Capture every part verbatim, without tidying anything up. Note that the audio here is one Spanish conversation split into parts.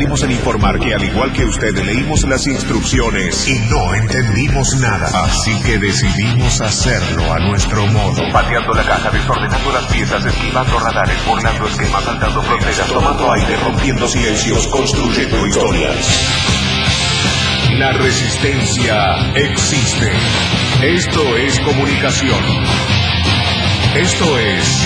salimos en informar que al igual que usted leímos las instrucciones y no entendimos nada. Así que decidimos hacerlo a nuestro modo. Pateando la caja, desordenando las piezas, esquivando radares, burlando esquemas, saltando fronteras, tomando aire, rompiendo silencios, construyendo historias. La resistencia existe. Esto es comunicación. Esto es...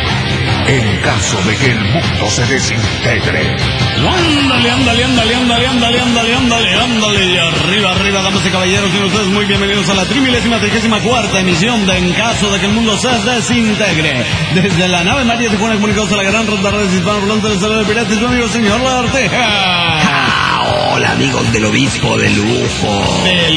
en caso de que el mundo se desintegre. Ándale, ándale, ándale, ándale, ándale, ándale, ándale, ándale. Y arriba, arriba, damas y caballeros, y ustedes muy bienvenidos a la trimilésima, trigésima cuarta emisión de En caso de que el mundo se desintegre. Desde la nave María Tijuana, comunicados a la gran ronda redes hispanohablantes del Salón de Piratas, su amigo señor Arteja. Hola, amigos del obispo de lujo. ¡De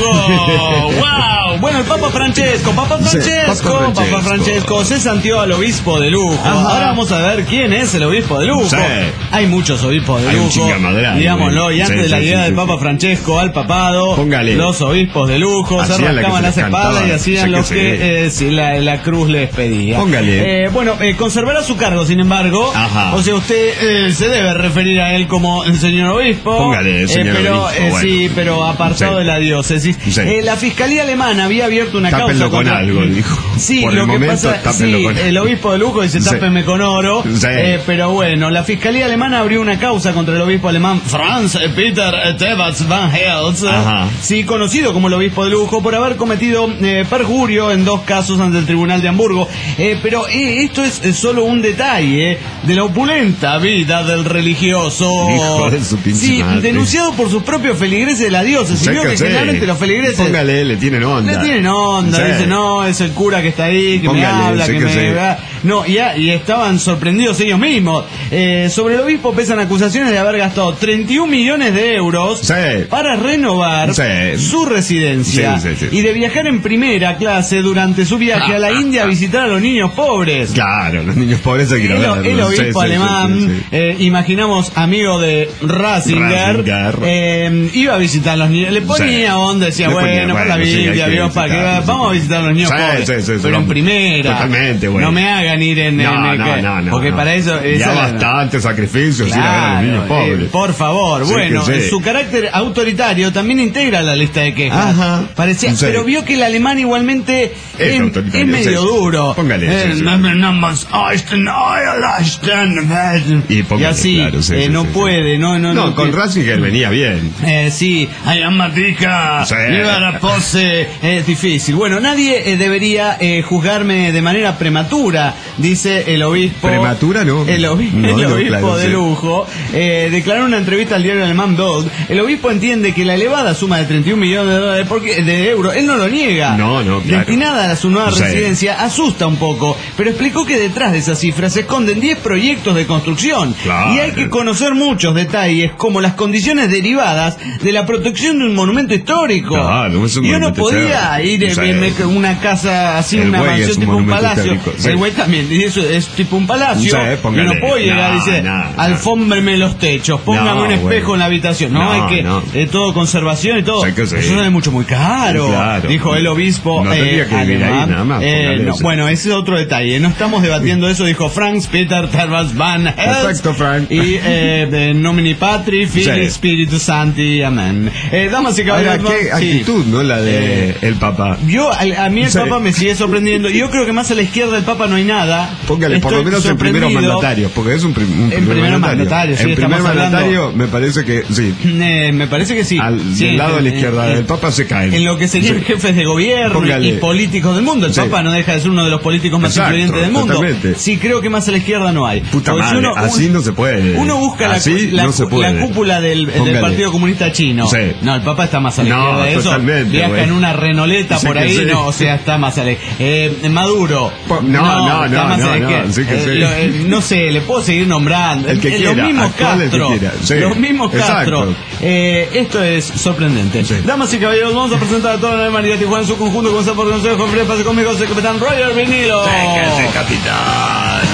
lujo! ¡Wow! Bueno, el Papa Francesco, Papa Francesco, Sí, Papa Francesco. Papa Francesco se santió al obispo de lujo. Ajá. Ahora vamos a ver quién es el obispo de lujo. Sí. Hay muchos obispos de Hay un lujo, chingamadral, digámoslo, y sí, antes sí, de la sí, llegada sí, del sí. Papa Francesco al papado, Póngale. los obispos de lujo se Hacían la que rascaban se las les espaldas cantaba. y hacían Sí, lo que que sí. eh, sí, la, la cruz les pedía. Póngale. Eh, bueno, eh, conservará su cargo, sin embargo. Ajá. O sea, usted eh, se debe referir a él como el señor obispo. Póngale, eh, señor pero, obispo, eh, bueno. Sí, pero apartado Sí. de la diócesis. Sí. Eh, la Fiscalía Alemana había abierto una Tápenlo causa con contra... algo, dijo. Sí, Por lo el que momento, pasa, tápenlo sí, con el obispo de lujo dice Sí. tápenme con oro, Sí. eh, pero bueno, la Fiscalía Alemana abrió una causa contra el obispo alemán Franz Peter Tebas Van Hels, Ajá. sí, conocido como el obispo de lujo, por haber cometido eh, perjurio en dos casos ante el Tribunal de Hamburgo. Eh, pero eh, esto es eh, solo un detalle eh, de la opulenta vida del religioso. Hijo de su pinche Sí, madre. denunciado por sus propios feligreses de la diócesis. Sí, Vio que sí. generalmente los feligreses... Póngale, le tienen onda. Le tienen onda, Sí. dice, no, es el cura que está ahí, que Póngale, me habla, sí que que me... sí. va. No, y, y estaban sorprendidos ellos mismos. Eh, sobre el obispo pesan acusaciones de haber gastado treinta y un millones de euros Sí. para renovar Sí. su residencia Sí, sí, sí. y de viajar en primera clase durante su viaje a la India a visitar a los niños pobres. Claro, los niños pobres hay que ir a El, verlos. el obispo Sí, sí, alemán, sí, sí, sí. eh, imaginamos amigo de Ratzinger, Ratzinger. eh, iba a visitar a los niños, le ponía Sí. onda, decía, Le ponía, bueno, por la bueno, sí, hay Biblia, que Dios, para que visitarlos, sí. vamos a visitar a los niños Sí, pobres, sí, sí, sí, pero en vamos. primera, Totalmente, güey. no me hagan ir en, No, en- no, que- no, no, porque no. para eso esa ya es la- bastante sacrificios ir a ver a los Claro, niños pobres. eh, por favor, Sí, bueno, que sí. su carácter autoritario también integra la lista de quejas. Ajá. Parecía, Sí. pero vio que el alemán igualmente Es es, autoritario, es medio sí, sí. duro. Póngale, Eh, sí, sí. no me- no más, ah, este no, ah, este no. Y póngale, así, claro, sí, eh, sí, no sí, sí. puede, no, no, No, no. con que- Ratzinger venía bien. eh, sí, ay, amatica, Sí. viva la pose, es difícil. Bueno, nadie eh, debería eh, juzgarme de manera prematura, dice el obispo. ¿Prematura no? El, obi- No, el no, obispo claro, de sí. lujo eh, declaró en una entrevista al diario alemán Bild. El obispo entiende que la elevada suma de treinta y un millones de dólares porque, de euros, él no lo niega. No, no, claro. Destinada a su nueva Sí. residencia, asusta un poco, pero explicó que detrás de esas cifras se esconden diez proyectos de construcción. Claro. Y hay que conocer muchos detalles, como las condiciones derivadas de la protección de un monumento histórico. Claro, es un y yo no monumento podía histórico. ir Sí. a una casa así, El una güey es mansión un tipo un monumento palacio. histórico, sí. El güey también, y eso es tipo un palacio. Sí, y póngale. no puedo llegar y No, dice, no, no. alfómbreme los techos, póngame No, un espejo bueno. en la habitación. No, No, hay que, no. eh, todo conservación y todo. Sí que sí. Eso es mucho muy caro, Claro. dijo el obispo. No eh, tendría que vivir ahí alemán. nada más, Eh, póngale no, eso. bueno, ese es otro detalle. No estamos debatiendo eso, dijo Franz Peter Tervas Van Hels. Perfecto, Frank. Y eh, de nomini Patri, Filii, Sí. Spiritus Santi, amén. Eh, damas y Ahora, caballeros, qué sí. actitud, ¿no? La de Eh, el Papa. Yo, a, a mí el Sí. Papa me sigue sorprendiendo. Yo creo que más a la izquierda del Papa no hay nada. Póngale, por lo Estoy menos en primeros sorprendido. mandatarios, porque es un, prim- un primer primeros mandatarios, sí, En primer estamos hablando- mandatario, me parece que sí. Eh, me parece que sí. Al, Sí, del lado de la en- izquierda en- del Papa se cae. En lo que serían Sí. jefes de gobierno Póngale. y políticos del mundo. El Sí. Papa no deja de ser uno de los políticos más Exacto, influyentes del mundo. totalmente. Sí, creo que más a la izquierda no hay. Puta Porque si madre, uno- así un- no se puede. Uno busca la, Así la, no se la puede. cúpula del, del Póngale. Partido Comunista Chino. Sí. No, el Papa está más a la No, izquierda de eso. totalmente, Viaja güey. en una renoleta Sí por que ahí, sí. no, o sea, está más a la eh, Maduro. Po- no, no, está no, más a la no, izquierda. no, sí que Eh, sí. lo- eh, no sé, le puedo seguir nombrando. El que Eh, quiera, los mismos actual el que Castro. quiera, sí. Los mismos Exacto. Castro. Eh, esto es sorprendente. Sí. Damas y caballeros, vamos a presentar a toda la María Tijuana en su conjunto. Comenzar por el consejo, pase conmigo, soy el capitán Roger Vinilo. Capitán.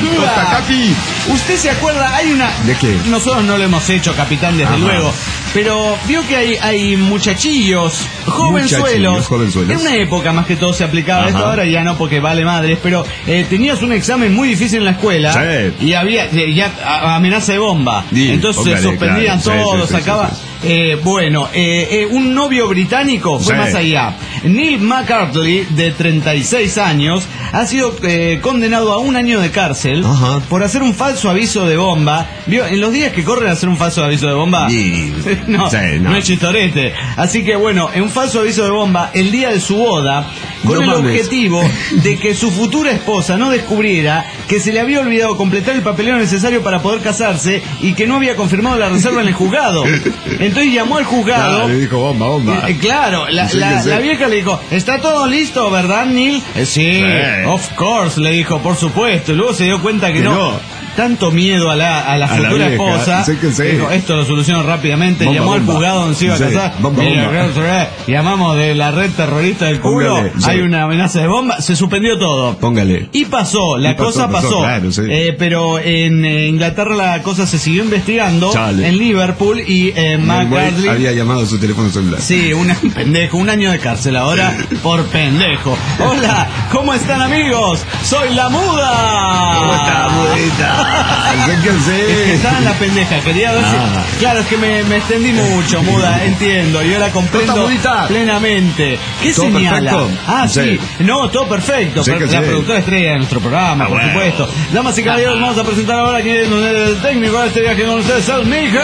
Costa Capi. ¿Usted se acuerda? Hay una... ¿De qué? Nosotros no lo hemos hecho, capitán, desde Ajá. luego. Pero vio que hay, hay muchachillos, jovenzuelos. Muchachillos, jovenzuelos. En una época más que todo se aplicaba Ajá. esto, ahora ya no porque vale madres, pero eh, tenías un examen muy difícil en la escuela. Sí. Y había eh, ya a- amenaza de bomba. Sí, Entonces póngale, se suspendían claro. Sí, todos, sí, sí, sacaba... sí, sí. Eh, bueno, eh, eh, un novio británico fue Sí. más allá. Neil McCarthy, de treinta y seis años, ha sido eh, condenado a un año de cárcel Ajá. por hacer un falso aviso de bomba. ¿Vio? En los días que corren hacer un falso aviso de bomba, Y- no, Sí, no. no. es chistorete. Así que bueno, en un falso aviso de bomba, el día de su boda, con No el mames. objetivo de que su futura esposa no descubriera que se le había olvidado completar el papeleo necesario para poder casarse y que no había confirmado la reserva en el juzgado. Entonces llamó al juzgado. Claro, le dijo bomba, bomba. Eh, Claro, la, Sí, la- que sí. la vieja le dijo, ¿está todo listo, verdad, Neil? Eh, sí, Sí. of course, le dijo, por supuesto. Y luego se dio cuenta que, Que no. no. Tanto miedo a la, a la A la futura vieja, esposa. sí que sí. Dijo, esto lo soluciono rápidamente. Bomba, Llamó al bomba. juzgado donde se iba a Sí, casar. bomba, Mira, bomba. llamamos de la red terrorista del culo. Póngale, sí. Hay una amenaza de bomba. Se suspendió todo. Póngale. Y pasó, la Y pasó, cosa pasó. pasó, claro, sí. Eh, pero en eh, Inglaterra la cosa se siguió investigando. Chale. En Liverpool y eh, El güey McCarthy. había llamado a su teléfono celular. Sí, un pendejo, un año de cárcel ahora por pendejo. Hola, ¿cómo están, amigos? Soy la muda. ¿Cómo está, mudita? Es que Acérquense. estaba en la pendeja, quería ver si... Ah. Claro, es que me, me extendí mucho, muda, entiendo. Yo la comprendo ¿Cómo está, mudita? plenamente. ¿Qué ¿Todo señala? perfecto? Ah, sí. Sí. No, todo perfecto. Sí pero que la sí. productora estrella de nuestro programa, Ah, por bueno. supuesto. Damas y caballeros, vamos a presentar ahora aquí el técnico de este viaje con ustedes, el Mijo.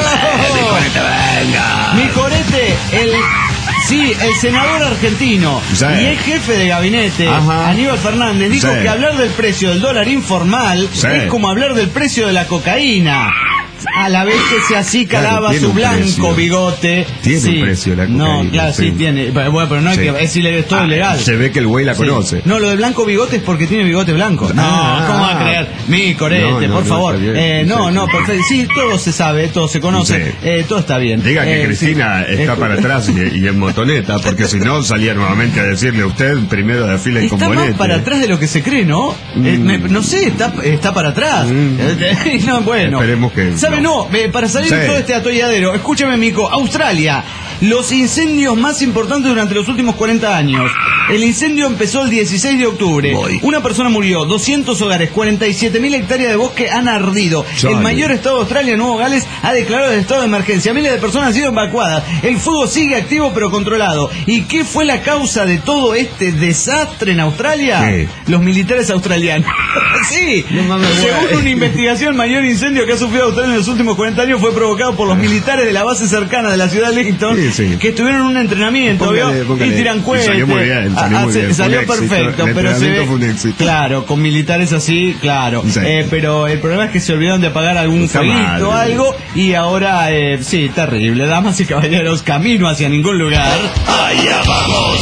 Venga. Mi corete, el... Sí, el senador argentino Sí. y ex jefe de gabinete, Ajá. Aníbal Fernández, dijo Sí. que hablar del precio del dólar informal Sí. es como hablar del precio de la cocaína. A la vez que se acicalaba Claro, tiene su un blanco precio. bigote. Tiene Sí. un precio la No, cocaína, claro, sí, sí. tiene. Pero, bueno, pero no hay Sí. que. Es, ilegal, es todo Ah, ilegal. se ve que el güey la Sí. conoce. No, lo de blanco bigote es porque tiene bigote blanco. No, Ah. ¿cómo va a creer? Mi corete, No, no, por no, favor. está bien. Eh, no, Sí, no, sí. perfecto. Sí, todo se sabe, todo se conoce. Sí. Eh, todo está bien. Diga que Eh, Cristina sí. está Eh, para atrás y, y en motoneta, porque si no salía nuevamente a decirle usted primero de fila y Está componente. más para atrás de lo que se cree, ¿no? Eh, Mm. me- no sé, está, está para atrás. Mm. Eh, no, bueno. Esperemos que ¿Sabe? No, no. eh, para salir de Sí. todo este atolladero, escúchame, Mico. Australia, los incendios más importantes durante los últimos cuarenta años. El incendio empezó el dieciséis de octubre. Voy. Una persona murió, doscientos hogares, cuarenta y siete mil hectáreas de bosque han ardido. Chale. El mayor estado de Australia, Nuevo Gales, ha declarado el estado de emergencia. Miles de personas han sido evacuadas. El fuego sigue activo pero controlado. ¿Y qué fue la causa de todo este desastre en Australia? ¿Qué? Los militares australianos. Sí, No mames, según güey. una investigación, el mayor incendio que ha sufrido Australia en los últimos cuarenta años fue provocado por los militares de la base cercana de la ciudad de Lincoln, Sí, sí. que estuvieron en un entrenamiento, Póngale, ¿vio? póngale. Y tiran Y cohetes. salió muy bien, salió Ah, muy se- bien. Fue un salió éxito. perfecto, El pero se entrenamiento ve, fue un éxito. claro, con militares así, claro. Sí. Eh, pero el problema es que se olvidaron de apagar algún Está fueguito o mal. algo, y ahora, eh, sí, terrible. Damas y caballeros, camino hacia ningún lugar. Allá vamos.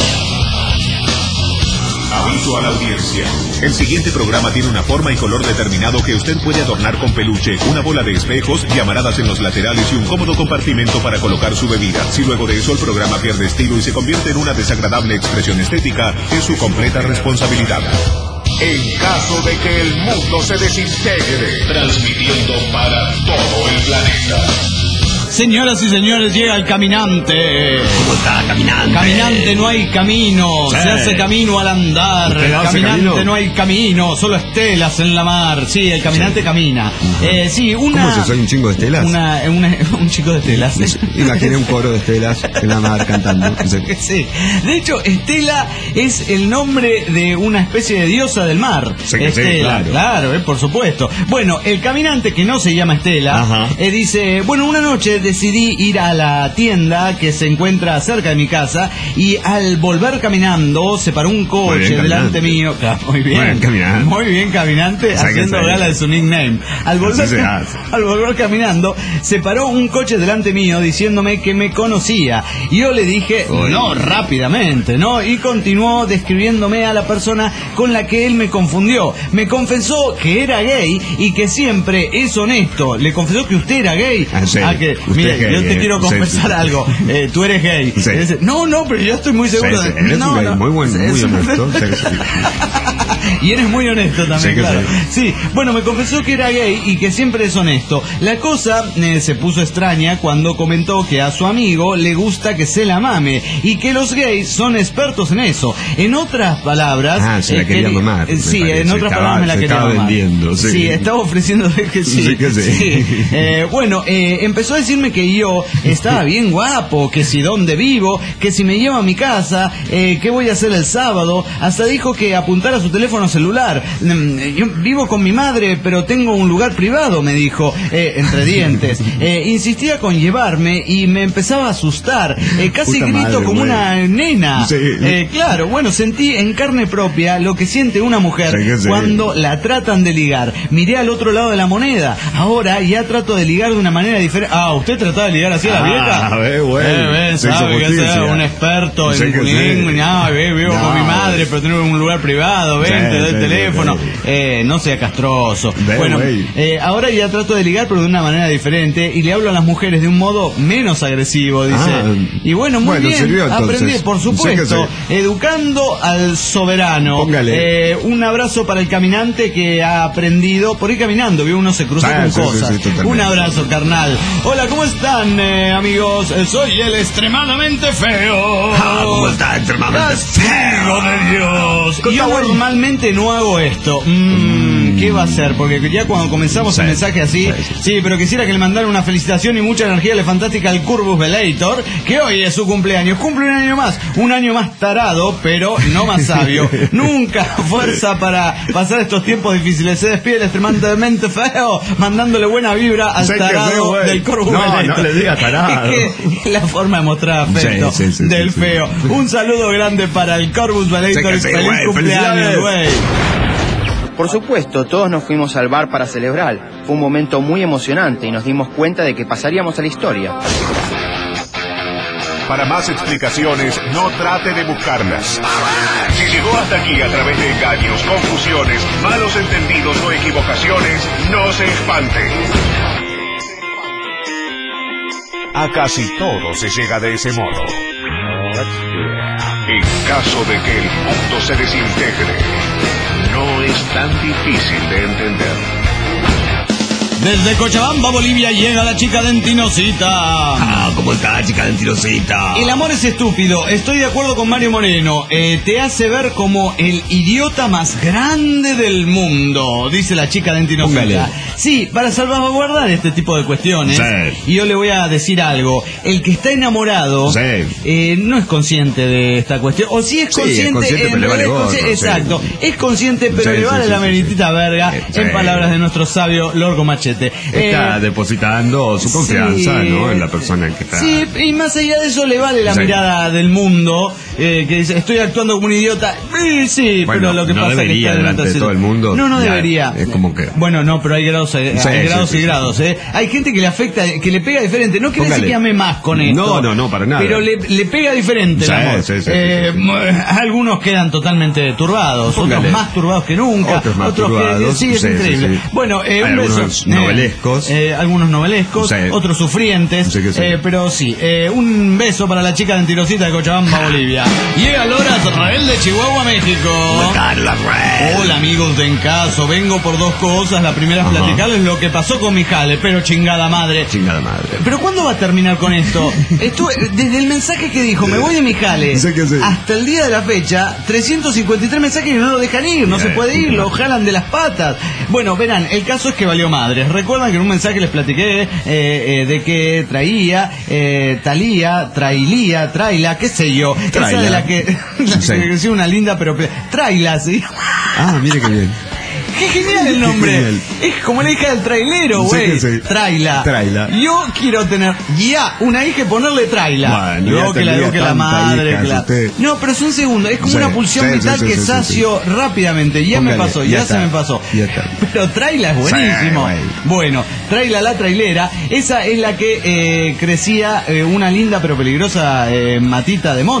Aviso a la audiencia. El siguiente programa tiene una forma y color determinado que usted puede adornar con peluche, una bola de espejos, llamaradas en los laterales y un cómodo compartimento para colocar su bebida. Si luego de eso el programa pierde estilo y se convierte en una desagradable expresión estética, es su completa responsabilidad. En caso de que el mundo se desintegre, transmitiendo para todo el planeta. Señoras y señores, llega el caminante. ¿Cómo está, caminante? Caminante no hay camino, Sí. se hace camino al andar. ¿Usted hace Caminante camino? no hay camino, solo estelas en la mar. Sí, el caminante Sí. camina. Eh, sí, una. ¿Cómo se soy un chingo de estelas? Una, una- un chico de estelas. Imaginé un coro de estelas en la mar cantando. Sí. De hecho, Estela es el nombre de una especie de diosa del mar. Sí, sí, Estela, claro. claro, eh, por supuesto. Bueno, el caminante, que no se llama Estela, Ajá. eh, dice, bueno, una noche decidí ir a la tienda que se encuentra cerca de mi casa y al volver caminando se paró un Muy coche bien, delante caminante. mío. Claro, muy bien. Muy bien, caminante. Muy bien, caminante, Sáquese haciendo ahí. gala de su nickname. Al volver, Así se hace. al volver caminando, se paró un coche delante mío diciéndome que me conocía. Y yo le dije, Uy. no, rápidamente, ¿no? Y continuó describiéndome a la persona con la que él me confundió. Me confesó que era gay y que siempre es honesto. Le confesó que usted era gay. Ah, sí. Ah, que Usted Mira, es gay, yo te eh. quiero confesar Sí, sí. algo. Eh, tú eres gay. Sí. Dice, no, no, pero yo estoy muy seguro Sí, sí, de... eres no, un gay no. muy buen, muy Es- honesto. Sí, sí. Y eres muy honesto también, Sí que claro. Sí, bueno, me confesó que era gay y que siempre es honesto. La cosa eh, se puso extraña cuando comentó que a su amigo le gusta que se la mame y que los gays son expertos en eso. En otras palabras... Ah, se la eh, quería queri- mamar, eh, me Sí, parece. en otras Estaba- palabras me la se quería estaba mamar. vendiendo, sí. Sí, estaba ofreciendo que sí. Sí que sí. Eh, bueno, eh, empezó a decirme que yo estaba bien guapo, que si dónde vivo, que si me lleva a mi casa, eh, qué voy a hacer el sábado. Hasta dijo que apuntara su teléfono celular. Mm, Yo vivo con mi madre, pero tengo un lugar privado, me dijo, eh, entre dientes. Eh, insistía con llevarme y me empezaba a asustar. Eh, casi Puta grito madre, como güey. una nena. Sí. Eh, claro, bueno, sentí en carne propia lo que siente una mujer Sí que sí. cuando la tratan de ligar. Miré al otro lado de la moneda. Ahora ya trato de ligar de una manera diferente. Ah, ¿usted trataba de ligar así a la vieja? Ah, ve, güey. Eh, ve, Se hizo sabe que justicia. sea un experto Sí en que sí. culing. No, ve, vivo No. con mi madre, pero tengo un lugar privado. Ven, Sí, te doy el sí, teléfono. sí. Eh, no sea castroso. Ve, bueno, güey. eh, ahora ya trato de ligar, pero de una manera diferente. Y le hablo a las mujeres de un modo menos agresivo, dice. Ah. Y bueno, muy Bueno, bien. sirvió, entonces. Aprendí, por Sí que supuesto. sí. Educando al soberano. Póngale. Eh, un abrazo para el caminante que ha aprendido por ir caminando. Vio, uno se cruzó Ah, con sí, sí, cosas. sí, totalmente. un abrazo, carnal. Hola, ¿cómo están, eh, amigos? Eh, Soy el extremadamente feo. Ah, ¿cómo está? Extremadamente Castigo de Dios. Con Yo Hawái. normalmente no hago esto. Mm, ¿Qué va a hacer? Porque ya cuando comenzamos Sí. el mensaje así, Sí, sí. sí, pero quisiera que le mandara una felicitación y mucha energía a la fantástica al Curvus Velator, que hoy es su cumpleaños. Cumple un año más, un año más tarado, pero no más sabio. Nunca fuerza para pasar estos tiempos difíciles. Se despide el extremadamente feo, mandándole buena vibra al Sé que tarado feo, güey. del Curvus No, Velator. no le diga tarado. Es que es la forma de mostrar afecto Sí, sí, sí, del sí, sí. feo. Un saludo grande para el Corvus Velator. Sí que sí, Feliz güey. cumpleaños, Felicidades. güey. Por supuesto, todos nos fuimos al bar para celebrar. Fue un momento muy emocionante y nos dimos cuenta de que pasaríamos a la historia. Para más explicaciones, no trate de buscarlas. Si llegó hasta aquí a través de engaños, confusiones, malos entendidos o equivocaciones, no se espante. A casi todo se llega de ese modo. En caso de que el mundo se desintegre, no es tan difícil de entender. Desde Cochabamba, Bolivia, llega la chica dentinocita. Ah, ¿cómo está, chica dentilosita? El amor es estúpido. Estoy de acuerdo con Mario Moreno. Eh, te hace ver como el idiota más grande del mundo, dice la chica dentinocita. Póngale. Sí, para salvaguardar este tipo de cuestiones. Sí. Y yo le voy a decir algo. El que está enamorado Sí. eh, no es consciente de esta cuestión. O sí es Sí, es consciente, consciente, en pero le vale realidad es gorro, consciente- sí. exacto. Es consciente, pero Sí, le sí, vale sí, la sí, meritita verga, Sí. en palabras de nuestro sabio Lorgo Machete. Está Eh, depositando su confianza, sí. ¿no? En la persona que está. Sí, y más allá de eso le vale la Sí. mirada del mundo, eh, que dice, estoy actuando como un idiota. Eh, sí, Bueno, pero lo que no pasa es que debería está delante de delante todo el mundo. No, no Ya, debería. es como que- Bueno, no, pero hay grados, eh, Sí, hay sí, grados sí, y sí. grados, ¿eh? Hay gente que le afecta, que le pega diferente. No quiere Póngale. decir que ame más con esto. No, no, no, para nada. Pero le, le pega diferente Sí, el amor. sí, sí, sí, Eh, sí, sí. Algunos quedan totalmente turbados, Póngale. otros más turbados que nunca. Otros más que, turbados, sí, es sí, sí, increíble. sí. Bueno, eh, Hay un beso. algunos Eh, novelescos. eh, algunos novelescos, Sí. otros sufrientes. Sí que sí. eh, pero sí, eh, un beso para la chica dentirosita de Cochabamba, Bolivia. Llega Loras Rael de Chihuahua, México. Hola amigos de En Caso, vengo por dos cosas. La primera es Ajá. platicarles lo que pasó con mi jale, pero chingada madre. Chingada madre. ¿Pero cuándo va a terminar con esto? Estuve, desde el mensaje que dijo, me voy de mi jale, Sí que sí. hasta el día de la fecha, trescientos cincuenta y tres mensajes y no lo dejan ir, no se puede ir, lo jalan de las patas. Bueno, verán, el caso es que valió madres. Recuerdan que en un mensaje les platiqué eh, eh, de que traía, eh, talía, trailía, traila, qué sé yo. Esa Traila. de la que, la Sí. que decía una linda, pero... Traila, sí. Ah, mire qué bien. ¡Qué genial el Qué nombre! genial. Es como la hija del trailero, Sí güey. que sí. Traila. Traila. Yo quiero tener ya una hija y ponerle Traila. Bueno, Luego ya que la tendría eduque la tanta madre, hija, claro. usted. No, pero es un segundo. Es como Sí, una pulsión sí, sí, vital sí, que sí, sí, sacio rápidamente. Ya me Póngale, pasó, ya ya, está, se me pasó. ya está. Pero Traila es buenísimo. güey. Bueno, Traila la trailera. Esa es la que eh, crecía eh, una linda pero peligrosa eh, matita de mota.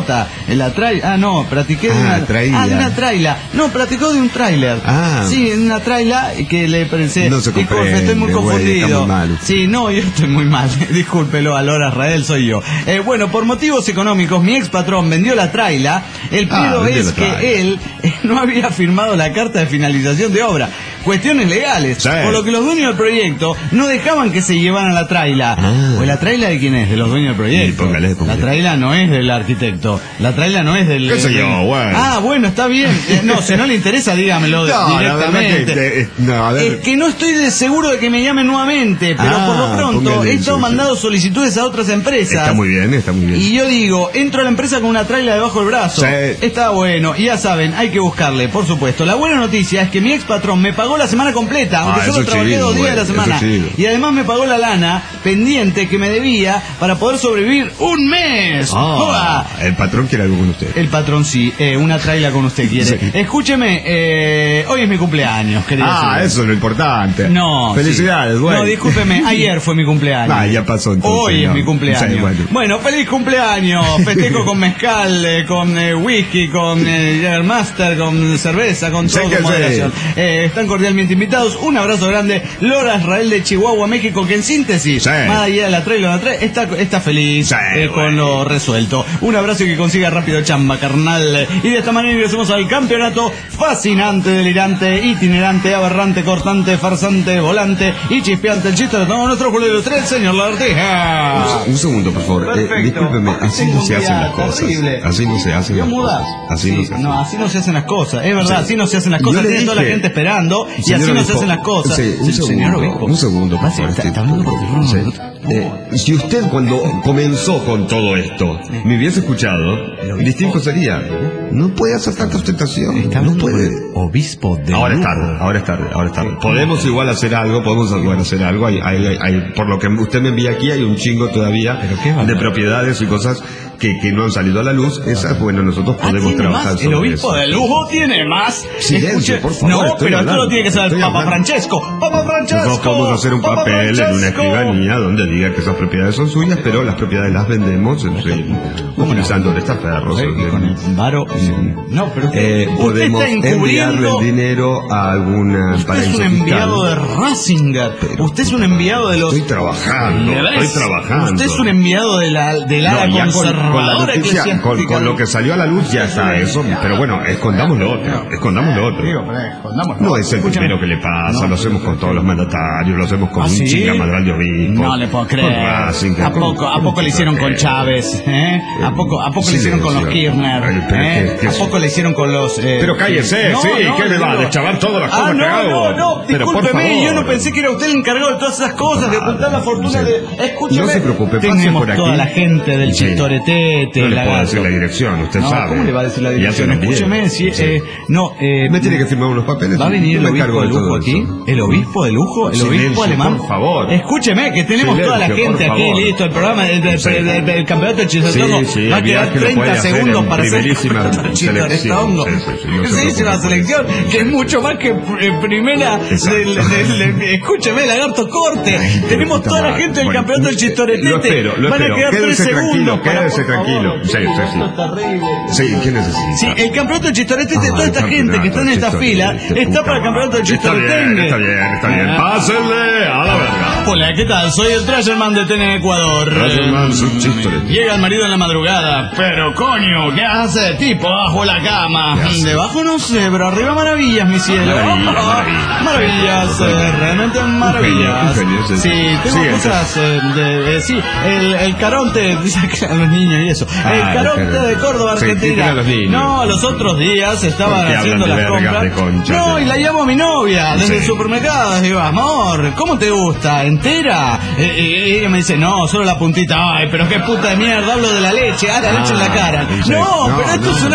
En la traila. Ah, no, practiqué de Ah, una traila. Ah, de una traila. No, practicó de un tráiler. Ah. Sí, en una traila que le pensé. No se disculpe, comprende, estoy muy güey, confundido. está muy mal. Sí, no, yo estoy muy mal. Discúlpelo, Alora Rael, soy yo. Eh, bueno, por motivos económicos, mi ex patrón vendió la traila. El Ah, pedo vendió es la que traila. él eh, no había firmado la carta de finalización de obra. Cuestiones legales. Sí. Por lo que los dueños del proyecto no dejaban que se llevaran la traila. Ah. Pues la traila de quién es, de los dueños del proyecto. Sí, póngale, póngale. La traila no es del arquitecto. La traila no es del. ¿Qué sé yo, del- bueno? Ah, bueno, está bien. Eh, no, si no le interesa, dígamelo No, la directamente. verdad que, eh, no, a ver. Es que no estoy de seguro de que me llamen nuevamente, pero Ah, por lo pronto póngale he estado eso, mandando solicitudes a otras empresas. Está muy bien, está muy bien. Y yo digo, entro a la empresa con una traila debajo del brazo. Sí. Está bueno, y ya saben, hay que buscarle, por supuesto. La buena noticia es que mi ex patrón me pagó la semana completa, aunque Ah, solo eso trabajé chido, dos días de la bueno, semana. eso chido. Y además me pagó la lana pendiente que me debía para poder sobrevivir un mes. Ah, ¡Joda! el patrón quiere algo con usted. El patrón sí, eh, una traila con usted quiere. Sí. Escúcheme, eh, hoy es mi cumpleaños, querido. Ah, señor. eso es lo importante. No. Felicidades, sí. güey. No, discúlpeme, ayer fue mi cumpleaños. Ah, ya pasó entonces, Hoy no. es mi cumpleaños. Sí, bueno. Bueno, feliz cumpleaños. Festejo con mezcal, eh, con eh, whisky, con eh, Jägermeister, con cerveza, con todo Sí, con que moderación. sí. Eh, están cordialmente invitados. Un abrazo grande. Lora Israel de Chihuahua, México, que en síntesis, Sí. más allá de la traila, la traila, está, está feliz Sí, eh, con güey. lo resuelto. Un abrazo y que consiga rápido chamba, carnal. Y de esta manera ingresamos al campeonato fascinante, delirante, itinerante, aberrante, cortante, farsante, volante y chispeante. El chiste lo tomamos nuestro Julio Ilustre, el señor Lagartija. Un segundo, por favor. Eh, Perfecto. discúlpeme, así Tengo no un se hacen día las cosas. terrible. Así no se hacen ¿Yo las mudas? cosas. Así Sí, no se hacen. no, así no se hacen las cosas. Es verdad, Sí. así no se hacen las Yo cosas. le Tiene toda la dije, gente esperando y señor así no se obispo, hacen las cosas. sí, un Sí, segundo, señor obispo. un segundo, por Ah, sí, favor, está, sí. está hablando por teléfono. Sí. Eh, si usted cuando comenzó con todo esto me hubiese escuchado, distinto sería. No puede hacer tanta ostentación. Está No hablando por puede. el obispo de Ahora es Lugo. tarde, ahora es tarde, ahora es tarde. Podemos igual hacer algo, podemos igual hacer algo. Hay, hay, hay, hay- por lo que usted me envía aquí, hay un chingo todavía ¿Pero qué va a de hacer? propiedades y cosas que, que no han salido a la luz. Esas, bueno, nosotros Ah, podemos ¿tiene trabajar más? sobre El obispo eso. de Lugo tiene más. Silencio, Escuche- por favor, No, estoy pero esto hablando, lo tiene que saber estoy Papa hablando. Francesco. Papa Francesco. Nosotros podemos hacer un Papa papel en una Francesco. escribanía donde diga que esas propiedades son suyas, pero las propiedades las vendemos en fin, utilizando testaferros. Sí, eh, con el varo. No, pero usted, eh, usted podemos está enviarle encubriendo. el dinero a alguna Usted es un paraíso enviado de fiscal. Ratzinger. Usted es un enviado de los. Estoy trabajando, ¿Le ves? estoy trabajando. Usted es un enviado de la, del No, ala ya con, con la conservadora noticia, eclesiástica. con, con lo que salió a la luz ya está eso, pero bueno, escondamos lo otro, escondamos lo otro. Digo, pero escondámoslo. No es el Escúchame. primero que le pasa, No. lo hacemos con todos los mandatarios, lo hacemos con ¿Ah, un sí? chingamadral de obispo. No le puedo con creer. Ratzinger, ¿A con- poco, ¿A con- poco le hicieron con eh, Chávez? ¿Eh? ¿A poco, a poco le hicieron con los silencio. Kirchner? Ay, pero ¿Eh? que- que ¿A eso- poco le hicieron con los...? eh, Pero cállese, no, sí, no, ¿qué me le va a digo- deschavar todas las Ah, cosas no, que hago? no, no, Pero por discúlpeme, favor. yo no pensé que era usted el encargado de todas esas cosas, de ocultar la fortuna Sí. de... Escúcheme, No se preocupe, pase tenemos por aquí. toda la gente del Sí. Chistoretete, No le puedo lagarto. decir la dirección, usted No, sabe. ¿cómo le va a decir la Ya dirección? se lo envié. Escúcheme, si, Sí. eh, no, eh, Me tiene que firmar unos papeles. ¿va a venir yo el me obispo encargo de de lujo todo aquí? eso. ¿El obispo de lujo? ¿El Silencio, obispo alemán? por favor. Escúcheme, que tenemos Silencio, toda la gente por aquí, favor. listo, el programa del, del- Sí. del- del- del campeonato de Chistoretongo. Sí, sí, Va a el quedar viaje lo puede treinta hacer segundos en para hacer el primerísima campeonato de selección. Chistoretongo. Sí, sí, sí, no ¿Qué se se dice la preocupe. selección? Que es mucho más que eh, primera Exacto. del, del- del- escúcheme, lagarto corte. Tenemos puta toda la madre. gente del Bueno, campeonato del Chistoretete. lo espero, lo Van a espero. quedar tres Quédese segundos tranquilo, para, quédese por favor. tranquilo. Sí, sí, sí. Esto es terrible. Sí, ¿qué necesita? Sí, el campeonato del Chistoretete, Ah, toda el esta gente que está en esta campeonato, fila, Chistoretete, está puta para el campeonato del madre. Está bien, Chistoretengue. está bien, está bien. Ah. Pásenle a la verga. Hola, ¿qué tal? Soy el Trasherman de T N Ecuador. Trasherman, Eh, su Chistoretete. Llega el marido en la madrugada. Pero coño, ¿qué hace? Tipo, bajo la cama. ¿Qué hace? Debajo no sé, pero arriba maravillas, mi cielo. Maravilla, Ah, maravilla. Maravillas, eh, realmente maravillas. Un genio, un genio, sí. Sí, tengo Sí, cosas eh, de, eh, sí, el, el caronte, dice que a los niños y eso. Ah, el caronte el- de Córdoba, sí, Argentina. tiene a los niños. No, los otros días estaban Porque haciendo hablan de las vergas compras. de concha, no, sí. y la llamo a mi novia desde Sí. el supermercado. Digo, amor, ¿cómo te gusta? ¿Entera? Eh, eh, ella me dice, no, solo la puntita. Ay, pero qué puta de mierda, hablo de la leche. Ah, la leche en la cara. sí. No, No, pero esto no, es una...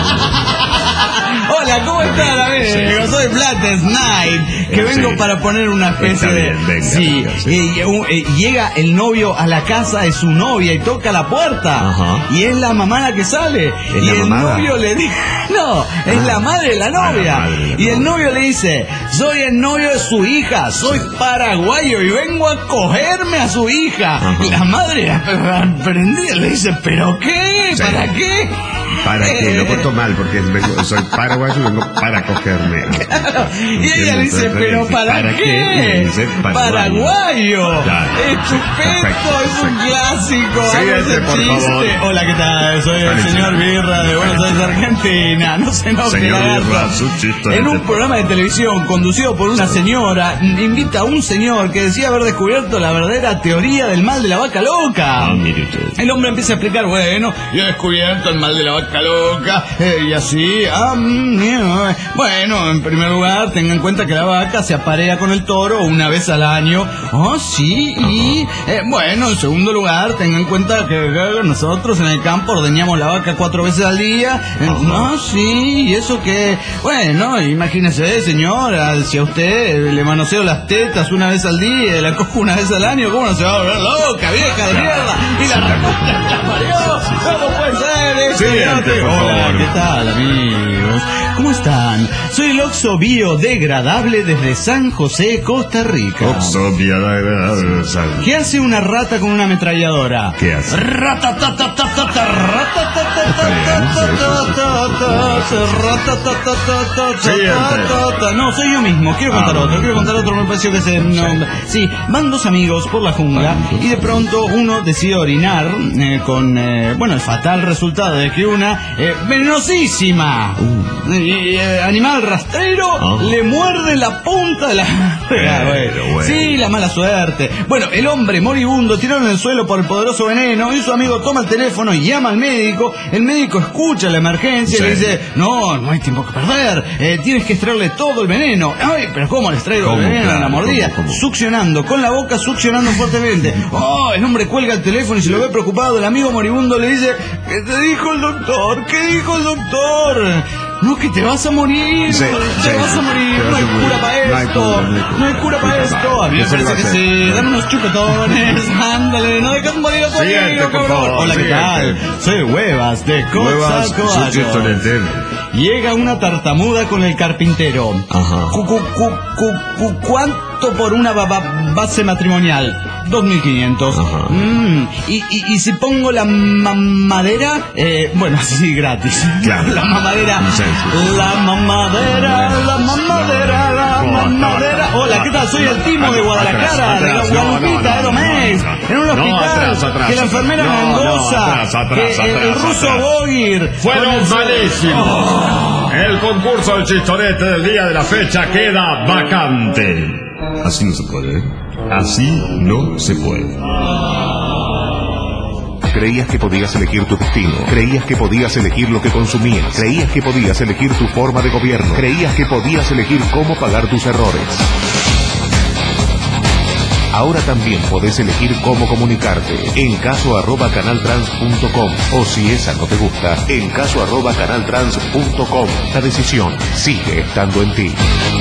Hola, ¿cómo están, amigos? Soy Blattes Knight, que vengo Sí. para poner una especie Está de... bien, venga, sí, venga, sí. eh, un- eh, llega el novio a la casa de su novia y toca la puerta. Ajá. Y es la mamá la que sale. Y la el mamada? novio le dice... No, es Ah. la madre de la Ah, la novia. madre de la Y el novia. novio le dice, soy el novio de su hija, soy paraguayo y vengo a cogerme a su hija. Ajá. Y la madre aprendida le dice, ¿pero qué? Sí. ¿Para qué? ¿Para qué? Lo corto mal, porque vengo, soy paraguayo y vengo para cogerme. Claro. Y ella dice, Entonces, ¿pero para, ¿para qué? qué? Y dice, paraguayo. Claro. Estupendo, Perfecto, es un perfecto. clásico. Siguiente, Hago ese por chiste. favor. Hola, ¿qué tal? Soy el Buenísimo. señor Birra de Buenos Aires, Argentina. No se enoje, Señor lagarto. Birra, su chiste. En un programa de televisión conducido por una señora, invita a un señor que decía haber descubierto la verdadera teoría del mal de la vaca loca. Ah, mire usted. El hombre empieza a explicar, bueno, yo he descubierto el mal de la vaca loca, eh, y así, ah, mm, eh, bueno, en primer lugar, tenga en cuenta que la vaca se aparea con el toro una vez al año, oh, sí, y, eh, bueno, en segundo lugar, tenga en cuenta que, que nosotros en el campo ordeñamos la vaca cuatro veces al día, eh, no, sí, y eso que, bueno, imagínese, señora, si a usted le manoseo las tetas una vez al día, la cojo una vez al año, ¿cómo no se va a volver loca, vieja de mierda? Y la respuesta la parió, ¿cómo puede ser eso? Siguiente, por Hola, favor. ¿qué tal, amigos? ¿Cómo están? Soy el Oxo biodegradable desde San José, Costa Rica. Oxo biodegradable. ¿Qué hace una rata con una ametralladora? ¿Qué hace? Ratatatatata, ratatatatata. No, soy yo mismo. Quiero contar Ah, otro. Quiero contar otro. Me pareció que se... no, sí, van dos amigos por la jungla y de pronto uno decide orinar eh, con, eh, bueno, el fatal resultado de que una eh, venenosísima y, eh, animal rastrero Ah. le muerde la punta de la... Pero, bueno. Sí, la mala suerte. Bueno, el hombre moribundo tirado en el suelo por el poderoso veneno y su amigo toma el teléfono y llama al médico. El médico escucha la emergencia y Sí. le dice, no, no hay tiempo que perder, eh, tienes que extraerle todo el veneno. Ay, pero ¿cómo le extraigo el ¿Cómo, veneno de la claro, mordida? cómo, cómo? Succionando, con la boca succionando fuertemente. Oh, el hombre cuelga el teléfono y se lo ve preocupado. El amigo moribundo le dice, ¿qué te dijo el doctor? ¿Qué dijo el doctor? No, que te vas a morir, Sí, te sí, vas a morir, te no vas hay a morir. cura para No hay esto, cura, no hay cura. no hay cura para esto. A mí me ¿Qué se le va parece que a hacer? sí, dame unos chupetones, ándale, no dejas morir a tu Siguiente, amigo, por cabrón. favor, Hola, ¿qué siguiente. tal? Soy Huevas de Nuevas, su Coatzacoalcos. chiste. Llega una tartamuda con el carpintero. Ajá. Cu, cu, cu, cu, cu- ¿Cuánto por una ba- ba- base matrimonial? dos mil quinientos. Ajá. Mm, y, y, y si pongo la mamadera, eh, bueno, sí, gratis. Claro. La mamadera. Sí, sí. La mamadera, la mamadera, la No, no, mamadera. no. Hola, ¿qué tal? Soy el Timo de Guadalajara, Atrás, de la atrás, no, Guadalupita, no, de no, Domés, no, no. en un No, hospital, atrás, atrás, que la enfermera atrás. No, Mendoza, no, atrás, atrás, que el, el atrás, ruso atrás. Bogir. Fueron con el- malísimos. El concurso del chistorete del día de la fecha queda vacante. Así no se puede. ¿eh? Así no se puede. Creías que podías elegir tu destino. Creías que podías elegir lo que consumías. Creías que podías elegir tu forma de gobierno. Creías que podías elegir cómo pagar tus errores. Ahora también podés elegir cómo comunicarte. En caso arroba canaltrans punto com. O si esa no te gusta, en caso arroba canaltrans punto com. La decisión sigue estando en ti.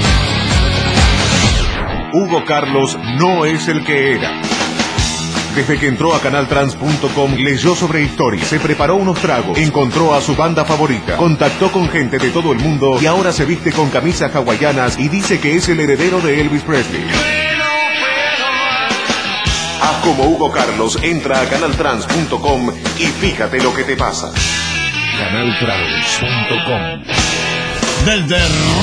Hugo Carlos no es el que era. Desde que entró a canaltrans punto com, leyó sobre historia, se preparó unos tragos, encontró a su banda favorita, contactó con gente de todo el mundo y ahora se viste con camisas hawaianas y dice que es el heredero de Elvis Presley. Haz como Hugo Carlos, entra a canaltrans punto com y fíjate lo que te pasa. canaltrans punto com. Desde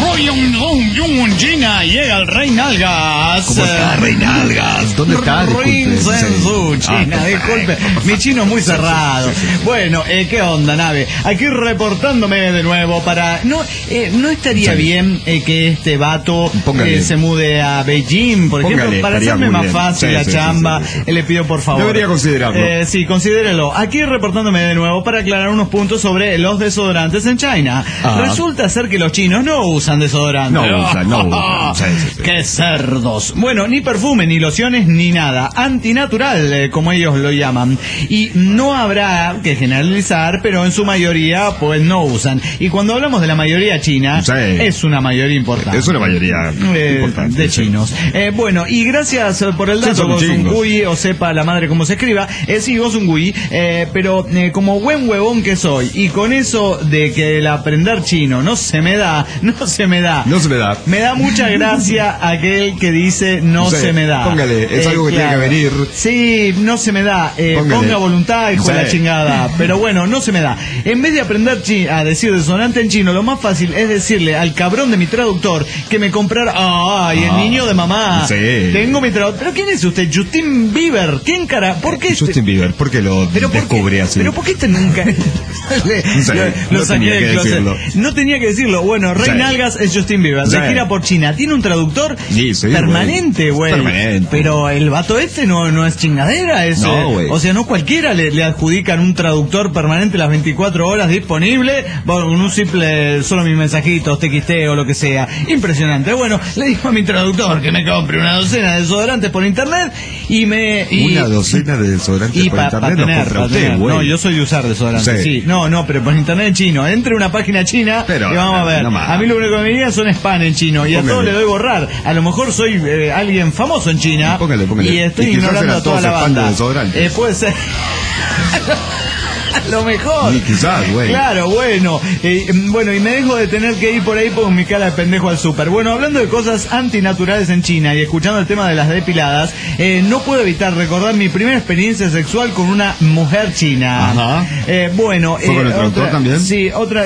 China llega el Rey Nalgas. ¿Cómo está, Rey Nalgas? ¿Dónde está? Disculpe. Rinsensu, China, Ah, disculpe. perfecto. Mi chino es muy cerrado. Bueno, eh, ¿qué onda, nave? Aquí reportándome de nuevo para... No, eh, no estaría Sí. bien eh, que este vato Póngale. eh, se mude a Beijing, por ejemplo, Póngale, para estaría hacerme muy más bien. fácil Sí, la sí, sí, chamba. sí, sí, sí. eh, Le pido por favor. Debería considerarlo. Eh, sí, considérelo. Aquí reportándome de nuevo para aclarar unos puntos sobre los desodorantes en China. Ah. Resulta ser que los chinos no usan desodorante. No usan, no usan. Sí, sí, sí. ¡Qué cerdos! Bueno, ni perfume, ni lociones, ni nada. Antinatural, eh, como ellos lo llaman. Y no habrá que generalizar, pero en su mayoría, pues no usan. Y cuando hablamos de la mayoría china, Sí. es una mayoría importante. Es una mayoría Eh, importante. de sí. chinos. Eh, bueno, y gracias eh, por el Sí, dato, son Gozungui, chingos. o sepa la madre cómo se escriba. Eh, sí, Gozungui, eh, pero eh, como buen huevón que soy, y con eso de que el aprender chino no se me da, no se me da. No se me da. Me da mucha gracia aquel que dice no Sí, se me da. póngale, es Eh, algo que claro. tiene que venir. Sí, no se me da. Eh, Póngale. ponga voluntad, hijo de la Sí. chingada. Pero bueno, no se me da. En vez de aprender chi- a decir desodorante en chino, lo más fácil es decirle al cabrón de mi traductor que me comprara. ¡Ay, el Ah, niño de mamá! sí. Tengo mi traductor. ¿Pero quién es usted? Justin Bieber. ¿Quién cara? ¿Por qué? este- Justin Bieber, ¿por qué lo ¿Pero por qué? descubre así? ¿Pero por qué este nunca? Le- No sé, lo, lo no saqué tenía del que closet. decirlo. No tenía que decirlo. Bueno, Rey Sí. Nalgas es Justin Bieber. Sí. Se gira por China. Tiene un traductor Sí, sí, permanente, güey. güey. Permanente. Pero el vato este no, no es chingadera. Es, No, eh, güey. o sea, no cualquiera le, le adjudican un traductor permanente las veinticuatro horas disponible. Bueno, con un simple, solo mis mensajitos, T X T o lo que sea. Impresionante. Bueno, le dijo a mi traductor que me compre una docena de desodorantes por internet y me... Y, Una docena de desodorantes y por para internet tener, los compra pa usted, tener. güey. No, yo soy de usar desodorante, sí. Sí. No, no, pero por internet en chino. Entre una página china Pero, y vamos a ver. no más. A mí lo único que me digan son spam en chino y a Póngale. todos le doy borrar. A lo mejor soy eh, alguien famoso en China Póngale, póngale. y estoy Y quizás ignorando eran a toda todos la spam de banda. desodorantes. Eh, puede ser. A lo mejor. Ni quizás, güey. Claro, bueno. Eh, bueno, y me dejo de tener que ir por ahí con mi cara de pendejo al súper. Bueno, hablando de cosas antinaturales en China y escuchando el tema de las depiladas, eh, no puedo evitar recordar mi primera experiencia sexual con una mujer china. Ajá. Eh, bueno, ¿Fue con el traductor otra- también? Sí, otra.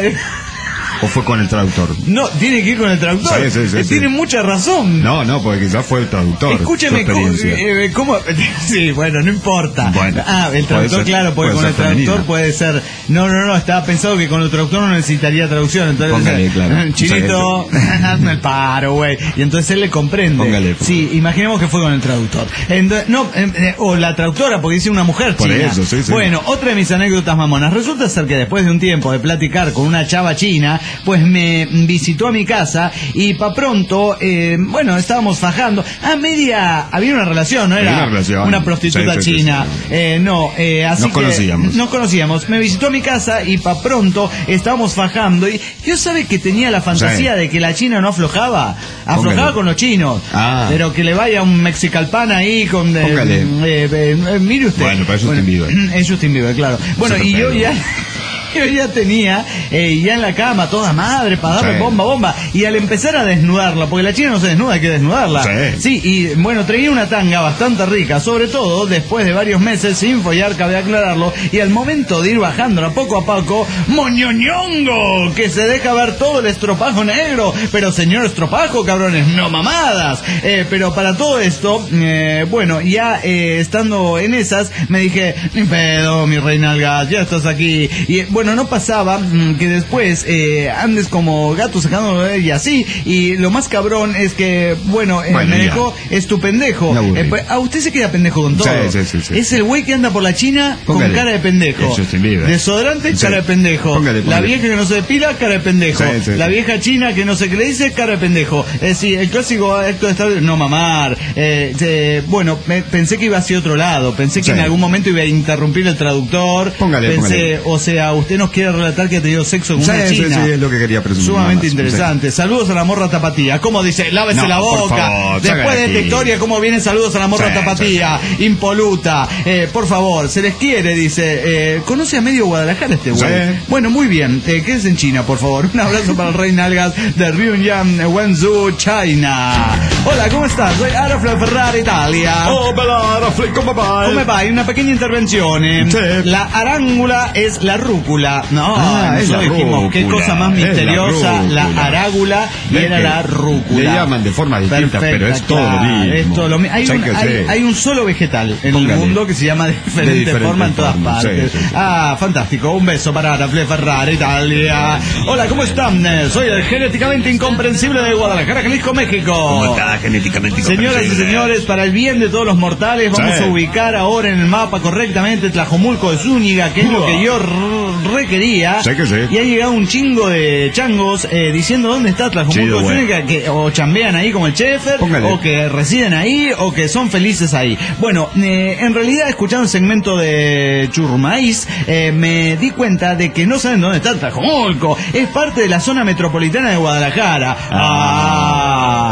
¿O fue con el traductor? No, tiene que ir con el traductor. Sí, sí, sí, Eh, sí. Tiene mucha razón. No, no, porque quizás fue el traductor. Escúcheme, su ¿cómo, experiencia. eh, cómo- Sí, bueno, no importa. Bueno, ah, el puede traductor, ser- claro, porque puede con el ser traductor femenina. puede ser... No, no, no, estaba pensado que con el traductor no necesitaría traducción. Entonces, Póngale, claro. Chinito, hazme el paro, güey. Y entonces él le comprende. Póngale, póngale. Sí, imaginemos que fue con el traductor. Entonces, no, eh, eh, o la traductora, porque dice una mujer Por china. eso, sí, sí. Bueno, otra de mis anécdotas mamonas. Resulta ser que después de un tiempo de platicar con una chava china, pues me visitó a mi casa y pa' pronto, eh, bueno, estábamos fajando. A media, había una relación, ¿no? Era Había una relación. una prostituta Sí, sí, sí, china. sí. Eh, no, eh, así Nos que conocíamos. nos conocíamos. Me visitó a mi casa y pa' pronto estábamos fajando y yo sabe que tenía la fantasía Sí. de que la china no aflojaba. Aflojaba Póngale. con los chinos. Ah. Pero que le vaya un mexicalpan ahí con... eh, Póngale. eh, eh, eh, mire usted. Bueno, pero es Justin Bieber. Es Justin Bieber, claro. Bueno, Súper y yo pedo. ya... Yo ya tenía, eh, ya en la cama, toda madre, para darle Sí. bomba, bomba. Y al empezar a desnudarla, porque la china no se desnuda, hay que desnudarla. Sí. Sí, y bueno, traía una tanga bastante rica, sobre todo después de varios meses sin follar, cabe aclararlo. Y al momento de ir bajándola poco a poco, ¡moñoñongo! Que se deja ver todo el estropajo negro. Pero señor estropajo, cabrones, no mamadas. Eh, pero para todo esto, eh, bueno, ya eh, estando en esas, me dije, ni pedo, mi reinalgas, ya estás aquí. Y eh, bueno, no pasaba mm, que después eh, andes como gato sacándolo y así. Y lo más cabrón es que, bueno, eh, Bueno, me ya. dejó estupendejo. Me aburrí. Eh, pues, a usted se queda pendejo con todo. Sí, sí, sí, sí. Es el güey que anda por la China Póngale. con cara de pendejo. Es Justin Bieber. Desodorante, Sí. cara de pendejo. Póngale, La póngale. vieja que no se depila, cara de pendejo. Sí, sí, la sí. vieja china que no sé qué le dice, cara de pendejo. Es decir, el clásico acto de estar, no mamar. Eh, eh, bueno, me- pensé que iba hacia otro lado. Pensé que Sí. en algún momento iba a interrumpir el traductor. Póngale, Pensé, póngale. o sea, usted nos quiere relatar que ha tenido sexo con Sí, una sí, china. sí, es lo que quería presumir. Sumamente nada más. interesante. Saludos a la morra tapatía. ¿Cómo dice? Lávese No, la por boca. favor, Después salga de de esta aquí. historia, ¿cómo vienen saludos a la morra Sí, tapatía? Impoluta. Eh, por favor, se les quiere, dice. Eh, ¿Conoce a medio Guadalajara este güey? Sí. Bueno, muy bien. Eh, quédese en China, por favor. Un abrazo para el Rey Nalgas de Ryunyang, Wenzhou, China. Hola, ¿cómo estás? Soy Arafla Ferrari, Italia. Oh, bella, Rafli, come vai? Come va? Hay una pequeña intervención. eh. Sí. La arángula es la rúcula. No, Ah, es nosotros la dijimos, qué rúcula, cosa más es la misteriosa, la, rúcula. arágula y Ven era que la rúcula. le llaman de forma distinta, pero es todo lo mismo. Es todo lo mi- hay, Sí, un, que hay, sí. hay un solo vegetal en Póngale. el mundo que se llama de diferente, De diferente forma en todas forma, sí, partes. sí, sí. Ah, fantástico. Un beso para Arafle Ferrari, Italia. Hola, ¿cómo están? Eh, Soy el genéticamente incomprensible de Guadalajara, Jalisco, México. ¿Cómo está genéticamente Señoras y incomprensible? señores, para el bien de todos los mortales, vamos Sí. a ubicar ahora en el mapa correctamente Tlajomulco de Zúñiga, que es lo que yo r- requería. Sí que sí. Y ha llegado un chingo de changos eh, diciendo dónde está Tlajomulco Chido, de güey. Zúñiga, que o chambean ahí como el Chefer, Póngale. o que residen ahí, o que son felices ahí. Bueno, eh, en realidad, escuchando el segmento de Churmaíz, eh, me di cuenta de que no saben dónde está Tlajomulco. Es parte de la zona metropolitana de Guadalajara. Ah,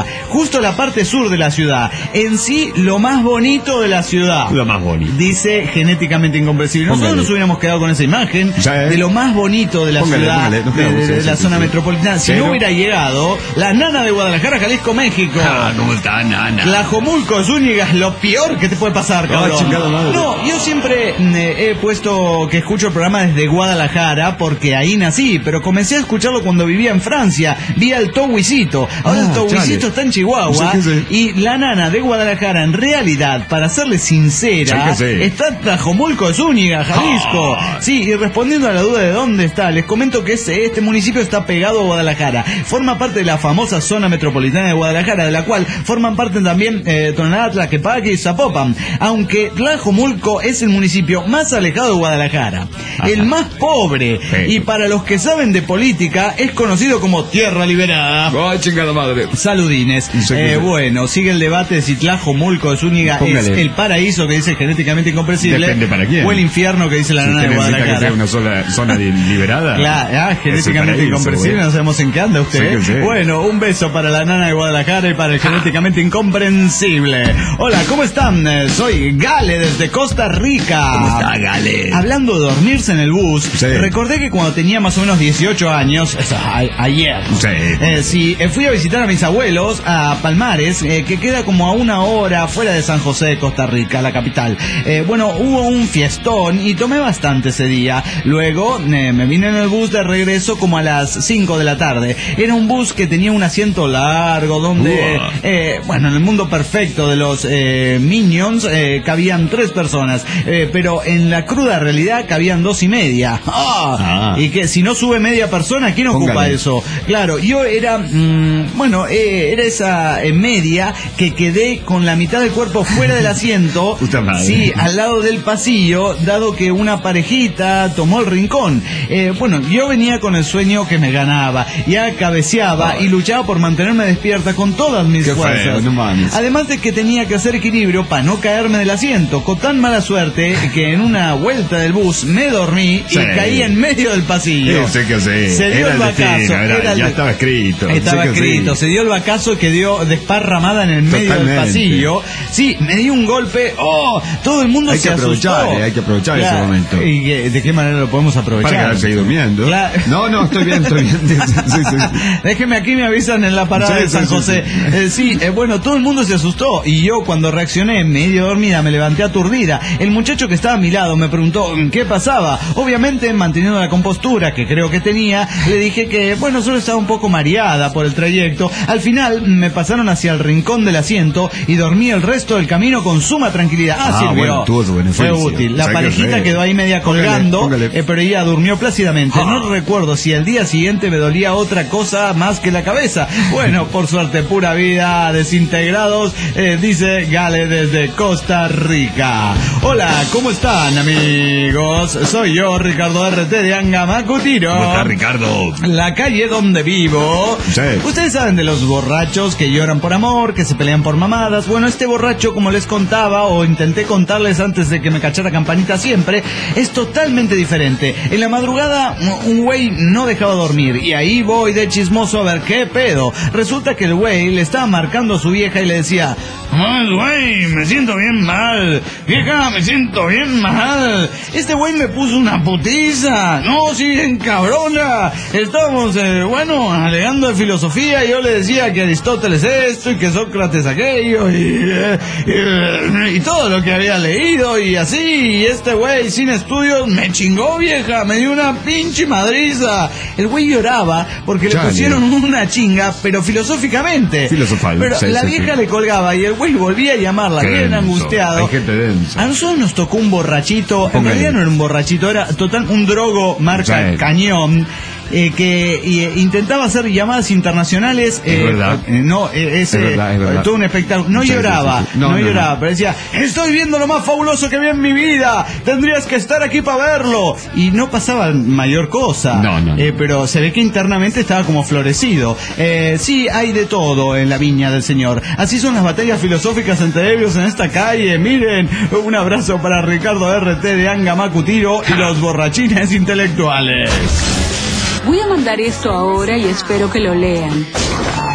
Chihuahua, justo la parte sur de la ciudad. En sí, lo más bonito de la ciudad. Lo más bonito. Dice Genéticamente Incomprensible. Nosotros Póngale. nos hubiéramos quedado con esa imagen Ya, eh. de lo más bonito de la Póngale, ciudad, póngale, nos de, quedamos, de- de sí, la sí, zona sí. metropolitana. Si Pero- no hubiera llegado la nana de Guadalajara, Jalisco, México. Ah, ¿cómo está, nana? Tlajomulco, Zúñiga, es lo peor que te puede pasar, cabrón. Ah, chingada madre. No, yo siempre mm, eh, he puesto que escucho el programa desde Guadalajara porque ahí nací, pero comencé a escucharlo cuando vivía en Francia, vía el Towisito. Ahora Ah, el Towisito chale. está en Chihuahua Sí, sí, sí. y la nana de Guadalajara, en realidad, para serle sincera, Sí, sí, sí. está en Tlajomulco de Zúñiga, Jalisco. Ah. Sí, y respondiendo a la duda de dónde está, les comento que este, este municipio está pegado a Guadalajara. Forma parte de la famosa zona metropolitana de Guadalajara, de la cual forman parte también eh, Tonalá, Tlaquepaque y Zapopan, aunque Tlajomulco es el municipio más alejado de Guadalajara, Ajá. el más pobre, Sí. y para los que saben de política es conocido como Tierra Liberada. Ay, chingada madre. Saludines. Sí, Eh, sí. bueno, sigue el debate de si Tlajomulco de Zúñiga es Póngale. el paraíso que dice Genéticamente Incomprensible Depende para quién. o el infierno que dice la Si nana usted de necesita que Guadalajara. sea una sola zona de- liberada. Claro, ah, es el genéticamente paraíso, incomprensible, güey. no sabemos en qué anda usted. Sí ¿eh? que sí. Bueno, un beso para la nana de Guadalajara y para el genéticamente incomprensible. Hola, ¿cómo están? Eh, Soy Gale desde Costa Rica. ¿Cómo está, Gale? Hablando de dormirse en el bus, Sí. recordé que cuando tenía más o menos dieciocho años, o sea, a- ayer, Sí. eh, sí, eh, fui a visitar a mis abuelos a Palmares, eh, que queda como a una hora fuera de San José de Costa Rica, la capital. Eh, bueno, hubo un fiestón y tomé bastante ese día. Luego eh, me vine en el bus de regreso como a las cinco de la tarde. Era un bus que tenía un asiento largo donde, Uah. eh, bueno, en el mundo perfecto de los eh, Minions eh, cabían tres personas, eh, pero en la cruda realidad cabían dos y media. ¡Ah! Ah. Y que si no sube media persona, ¿quién ocupa Póngale. eso? Claro, yo era, mm, bueno, eh, era esa eh, media que quedé con la mitad del cuerpo fuera del asiento, Puta madre. sí, al lado del pasillo, dado que una parejita tomó el rincón. Eh, bueno, yo venía con el sueño que me ganaba, ya cabeceaba y luchaba por mantenerme despierta con todas mis Qué fuerzas. feo, no mames. Además de que tenía que hacer equilibrio para no caerme del asiento, con tan mala suerte que en una vuelta del bus me dormí Sí. y caí en medio del pasillo. Sí, sé que sí. Se dio Era el el destino, vacazo. era- era el ya de- estaba escrito. Estaba sé que escrito. sí. Se dio el vacazo que dio desparramada en el medio del Totalmente. pasillo. Sí, me dio un golpe. ¡Oh! Todo el mundo Hay se que aprovechar, asustó. eh, hay que aprovechar ese Claro. momento. ¿Y qué- de qué manera lo podemos aprovechar? Para quedarse ahí durmiendo. Claro. No, no, estoy bien, estoy bien. Sí, sí, sí. Déjeme aquí, me avisan en la parada Sí, de sí, San sí, José. sí. Eh, sí, eh, bueno, todo el mundo se asustó y yo cuando reaccioné medio dormida me levanté aturdida. El muchacho que estaba a mi lado me preguntó qué pasaba. Obviamente, manteniendo la compostura que creo que tenía, le dije que, bueno, solo estaba un poco mareada por el trayecto. Al final me pasaron hacia el rincón del asiento y dormí el resto del camino con suma tranquilidad. Ah, Ah, sirvió. bueno, tuvo su beneficio. Fue útil. La O sea que parejita re- quedó ahí media Póngale, colgando, póngale. eh, pero ella durmió plácidamente. Ah. No recuerdo si al día siguiente me dolía otra cosa más que la cabeza. Bueno, por suerte, pura vida, desintegrados, eh, dice Gale desde Costa Rica. Hola, ¿cómo están, amigos? Soy yo, Ricardo R T de Angamacutiro. ¿Cómo está, Ricardo? La calle donde vivo. Sí. Ustedes saben de los borrachos que lloran por amor, que se pelean por mamadas. Bueno, este borracho, como les contaba o intenté contarles antes de que me cachara campanita siempre, es totalmente diferente. En la madrugada, un güey no dejaba dormir y ahí voy de chismoso a ver qué pedo. Resulta que el güey le estaba marcando a su vieja y le decía: "Ay, güey, me siento bien mal. Vieja, me siento bien mal. Este güey me puso una putiza. No, sí, en cabrona. Estábamos, eh, bueno, alegando de filosofía y yo le decía que Aristóteles esto y que Sócrates aquello y, eh, y, y todo lo que había leído y así. Y este güey sin estudios me chingó, vieja. Me dio una pinche madriza." El güey lloraba porque le Chale. pusieron una chinga, pero filosóficamente. Filosofal, Pero sí, la sí, vieja sí. le colgaba y el güey volvía a llamarla, Qué bien denso. angustiado. Hay gente densa. A nosotros nos tocó un borrachito, en Póngale. realidad no era un borrachito, era total un drogo marca Sí. Cañón. Eh, que eh, intentaba hacer llamadas internacionales. Es eh, verdad. eh, no, eh, es, Es verdad, es eh, verdad. todo un espectáculo. No Sí, sí, lloraba, sí, sí. no, No, no, lloraba, no. pero decía: "Estoy viendo lo más fabuloso que vi en mi vida. Tendrías que estar aquí para verlo." Y no pasaba mayor cosa. No, no, no. Eh, pero se ve que internamente estaba como florecido. Eh, sí, hay de todo en la viña del Señor. Así son las batallas filosóficas entre ebrios en esta calle. Miren, un abrazo para Ricardo R T de Angamacutiro y los borrachines intelectuales. Voy a mandar esto ahora y espero que lo lean.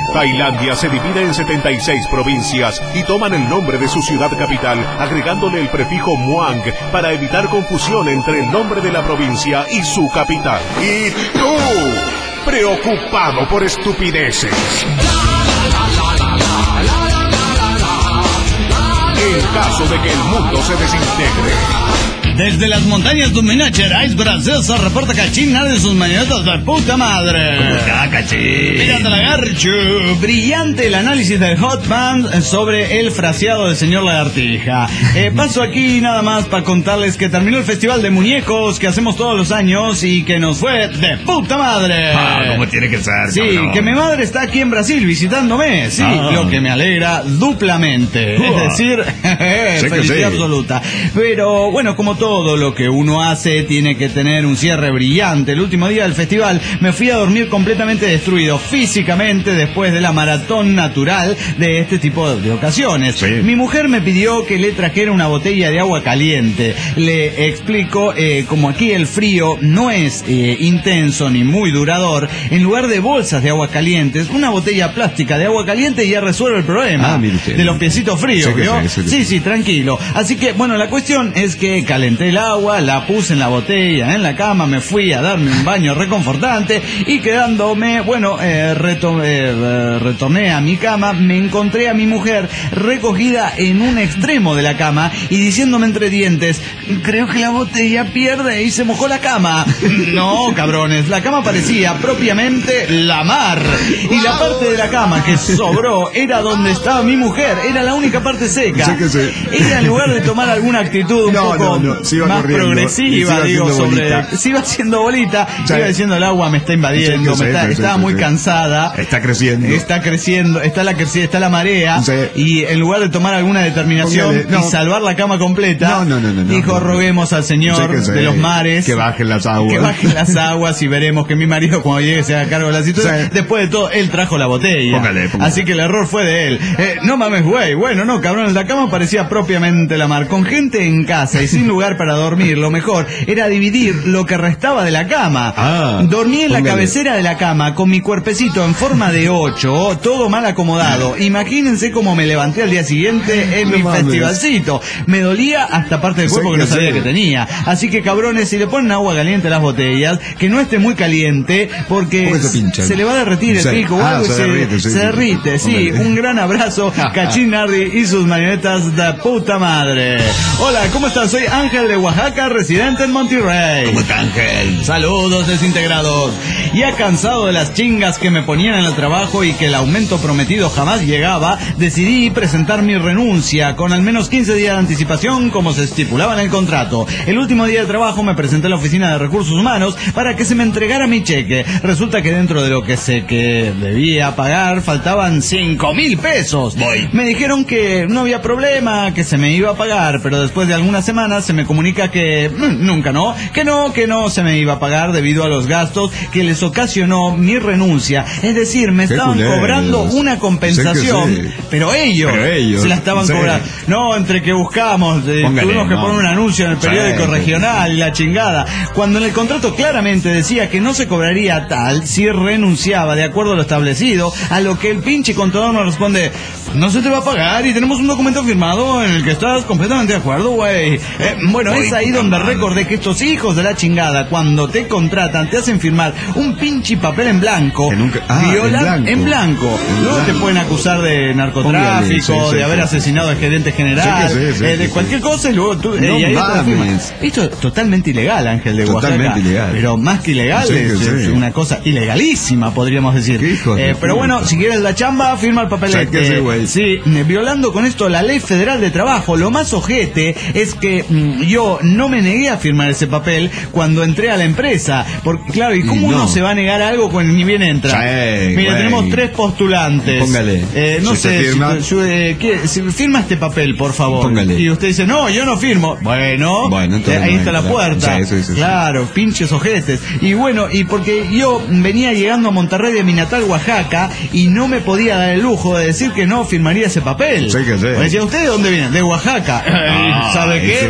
Tailandia se divide en setenta y seis provincias y toman el nombre de su ciudad capital, agregándole el prefijo Muang para evitar confusión entre el nombre de la provincia y su capital. Y tú, preocupado por estupideces. En caso de que el mundo se desintegre. Desde las montañas de Minas Gerais, Brasil, se reporta Cachín de sus mañanetas de puta madre. ¿Cómo está, Cachín? Mírate la garcho. Brillante el análisis del Hot Band sobre el fraseado del señor Lagartija. Eh, paso aquí nada más para contarles que terminó el festival de muñecos que hacemos todos los años y que nos fue de puta madre. Ah, como tiene que ser. Sí, cabrón. que mi madre está aquí en Brasil visitándome. Sí, Ah. lo que me alegra duplamente. Uh. Es decir, Sé que felicidad sí. absoluta. Pero bueno, como todo lo que uno hace tiene que tener un cierre brillante. El último día del festival me fui a dormir completamente destruido físicamente después de la maratón natural de este tipo de ocasiones. Sí. Mi mujer me pidió que le trajera una botella de agua caliente. Le explico, eh, como aquí el frío no es eh, intenso ni muy durador, en lugar de bolsas de agua calientes, una botella plástica de agua caliente ya resuelve el problema. Ah, mire usted. De los piecitos fríos, Sí que ¿vio? sí, sí que Sí, sí. sí, tranquilo. Así que, bueno, la cuestión es que calenté el agua, la puse en la botella, en la cama, me fui a darme un baño reconfortante y quedándome, bueno, eh, reto- eh, retorné a mi cama, me encontré a mi mujer recogida en un extremo de la cama y diciéndome entre dientes, creo que la botella pierde y se mojó la cama. No, cabrones, la cama parecía propiamente la mar y la parte de la cama que sobró era donde estaba mi mujer, era la única parte seca. Sí que sí. Ella, en lugar de tomar alguna actitud un No, poco no, no, se iba más corriendo, y progresiva, se iba digo, haciendo sobre... bolita. Se iba haciendo bolita, Sí. iba diciendo el agua me está invadiendo, Sí que me sí, está- sí, sí, estaba sí, muy sí. cansada. Está creciendo. Está creciendo, está la crecida, está la marea, Sí. y en lugar de tomar alguna determinación Póngale, no. y salvar la cama completa, No, no, no, no, no, dijo, no, no. roguemos al Señor Sí que sí. de los mares Que bajen las aguas. que bajen las aguas y veremos que mi marido cuando llegue se haga cargo de la situación. Sí. Después de todo, él trajo la botella. Póngale, póngale. Así que el error fue de él. Eh, no mames, güey. Bueno, no, cabrón, la cama parecía propiamente la mar. Con gente en casa y sin lugar para dormir, lo mejor era dividir lo que restaba de la cama. Ah, Dormí en la póngale. cabecera de la cama con mi cuerpecito en forma de ocho, todo mal acomodado. Imagínense cómo me levanté al día siguiente en No mi mames. festivalcito. Me dolía hasta parte del Sí cuerpo que que no sabía sí. que tenía. Así que, cabrones, si le ponen agua caliente a las botellas, que no esté muy caliente, porque Porque se pinchan. se le va a derretir el Sí. pico o Ah, algo y se se, derrite, sí, se sí. derrite, sí. Póngale. Un gran abrazo, Cachín Nardi y sus marionetas de puta madre. Hola, ¿cómo estás? Soy Ángel de Oaxaca, residente en Monterrey. ¿Cómo está, Ángel? Saludos, desintegrados. Ya cansado de las chingas que me ponían en el trabajo y que el aumento prometido jamás llegaba, decidí presentar mi renuncia con al menos quince días de anticipación como se estipulaba en el contrato. El último día de trabajo me presenté a la oficina de recursos humanos para que se me entregara mi cheque. Resulta que dentro de lo que sé que debía pagar faltaban cinco mil pesos. Voy. Me dijeron que no había problema, que se me iba a pagar, pero después de algunas semanas se me comunica que mm, nunca no, que no, que no se me iba a pagar debido a los gastos que les ocasionó mi renuncia. Es decir, me Qué estaban culeros. cobrando una compensación, Sé que sí. pero ellos, Pero ellos, se la estaban sí. cobrando. No, entre que buscamos, eh, Póngale, tuvimos que no. poner un anuncio en el Sí, periódico sí. regional y la chingada, cuando en el contrato claramente decía que no se cobraría tal si renunciaba de acuerdo a lo establecido, a lo que el pinche contador nos responde, no se te va a pagar y tenemos un documento firmado en el que estás completamente de acuerdo, güey. Eh, bueno, Uy, es ahí puta donde madre. recordé que estos hijos de la chingada, cuando te contratan, te hacen firmar un pinche papel en blanco, Que nunca- ah, violan- en blanco. en blanco. En Luego te blanco. pueden acusar de narcotráfico, Póngale, sí, sí, de haber sí. asesinado al gerente general, Sí que sí, sí, eh, de sí, cualquier sí. cosa y luego tú... No y ahí te la mames. firman. Esto es totalmente ilegal, Ángel de Totalmente Oaxaca. ilegal. Pero más que ilegal, Sí, es, que es sí. una cosa ilegalísima, podríamos decir. Qué hijo de Eh, pero puta. bueno, si quieres la chamba, firma el papelete. Sí que sí, güey. Sí, eh, violando con esto la ley federal de trabajo. Lo más ojete es que mm, yo no me negué a firmar ese papel cuando entré a la empresa. Porque, claro, ¿y cómo Y no. uno se va a negar a algo cuando ni bien entra? Sí, Mira, güey. tenemos tres postulantes. Póngale. Eh, no Si usted sé, si, firma. yo, eh, ¿qué? Si firma este papel, por favor. Póngale. Y usted dice, no, yo no firmo. Bueno, Bueno, entonces eh, ahí no está la entra. puerta. Sí, sí, sí, sí. Claro, pinches ojetes. Y bueno, y porque yo venía llegando a Monterrey de mi natal Oaxaca y no me podía dar el lujo de decir que no firmaría ese papel. Sí que sí. Pues decía, ¿usted de dónde viene? De Oaxaca. Ah, ¿Sabe ahí qué? se va a dar el lujo.